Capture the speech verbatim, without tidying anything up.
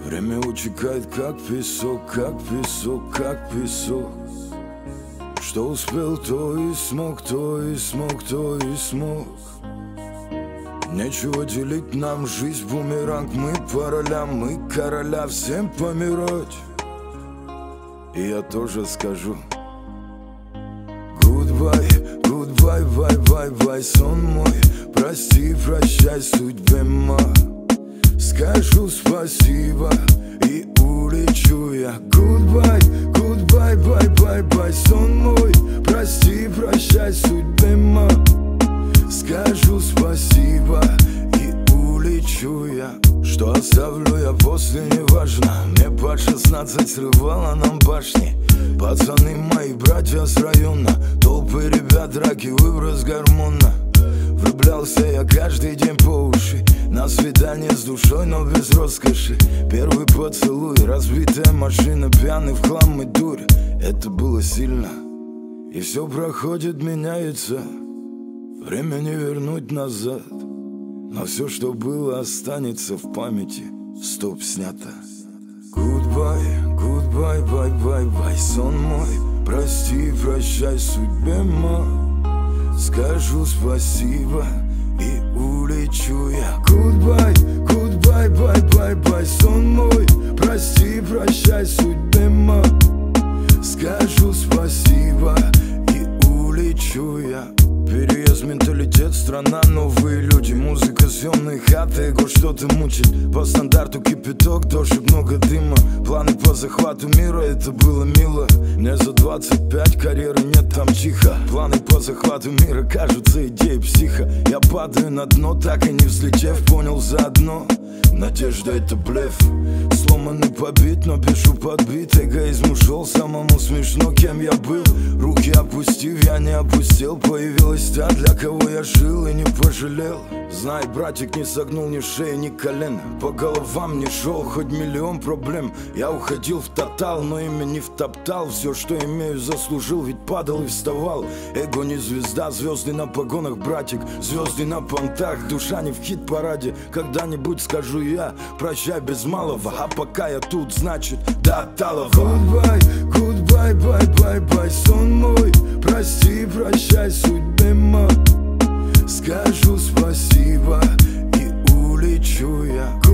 Время утекает как песок, как песок, как песок. Что успел, то и смог, то и смог, то и смог. Нечего делить нам жизнь, бумеранг. Мы по ролям, мы короля, всем помирать. И я тоже скажу goodbye, goodbye, bye, bye, bye, сон мой. Прости, прощай, судьбе ма. Скажу спасибо и улечу я. Goodbye, goodbye, bye, bye, bye, сон мой. Прости, прощай, судьбе ма. Скажу спасибо и улечу я. Что оставлю я после, неважно. Мне под шестнадцать срывало нам башни. Пацаны мои, братья с района. Толпы ребят, драки, выброс гормона. Влюблялся я каждый день по уши. На свидание с душой, но без роскоши. Первый поцелуй, разбитая машина. Пьяный в хлам и дурь. Это было сильно. И все проходит, меняется. Время не вернуть назад. Но все, что было, останется в памяти. Стоп, снято. Goodbye, goodbye, bye, bye, bye, сон мой. Прости, прощай, судьбе ма. Скажу спасибо и улечу я. Goodbye, goodbye, bye, bye, bye, сон мой. Прости, прощай, судьбе ма. Скажу спасибо и улечу я. Переезд, менталитет, страна, новые люди. Музыка, съемные хаты, его что-то мучит. По стандарту кипяток, дождь и много дыма. Планы по захвату мира, это было мило. Мне за двадцать пять, карьеры нет, там тихо. Планы по захвату мира кажутся идеей психа. Я падаю на дно, так и не взлетев. Понял заодно, надежда это блеф. Сломанный, побит, но пишу подбит. Эгоизм ушел, самому смешно, кем я был. Руки опустив, я не опустил. Появилась та, для кого я жил и не пожалел. Знай, братик, не согнул ни шеи, ни колен. По головам не шел, хоть миллион проблем. Я уходил в тотал, но имя не втоптал. Все, что имею, заслужил, ведь падал и вставал. Эго не звезда, звезды на погонах, братик. Звезды на понтах, душа не в хит-параде. Когда-нибудь скажу я, прощай без малого. А пока я тут, значит, до Талова. Goodbye, goodbye, bye, bye, bye, сон мой. Прости, прощай, судьбе ма. Скажу спасибо и улечу я.